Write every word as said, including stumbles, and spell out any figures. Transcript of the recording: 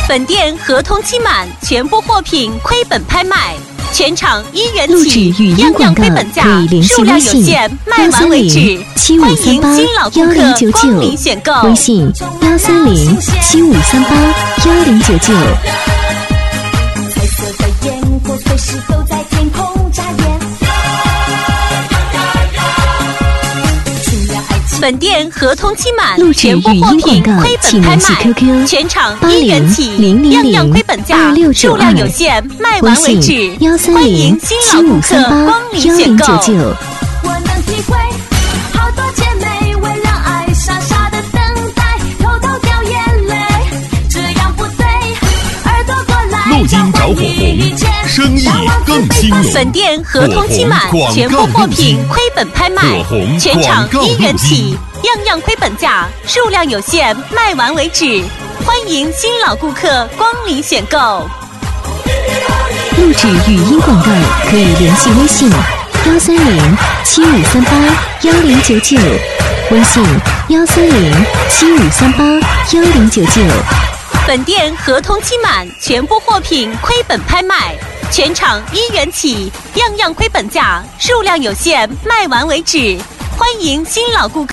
本店合同期满，全部货品亏本拍卖，全场一元起，样样亏本价，数量有限，卖完为止。欢迎新老顾客光临选购。 微信幺三零七五三八幺零九九。 彩色的烟火随时都在天空眨眼。 本店合同期满， 录制全部货品亏本拍卖，全场一元起，样样亏本价，数量有限，卖完为止。欢迎新老顾客光临选购。 我能体会，好多姐妹为了爱傻傻的等待，偷偷掉眼泪，这样不对。耳朵过来， 录音着火红，生意更兴隆。 本店合同期满，全部货品亏本拍卖，全场一元起，样样亏本价，数量有限，卖完为止。欢迎新老顾客光临选购。 录制语音广告可以联系微信幺三零七五三八幺零九九，微信幺三零七五三八幺零九九。 本店合同期满，全部货品亏本拍卖，全场一元起，样样亏本价，数量有限，卖完为止。欢迎新老顾客。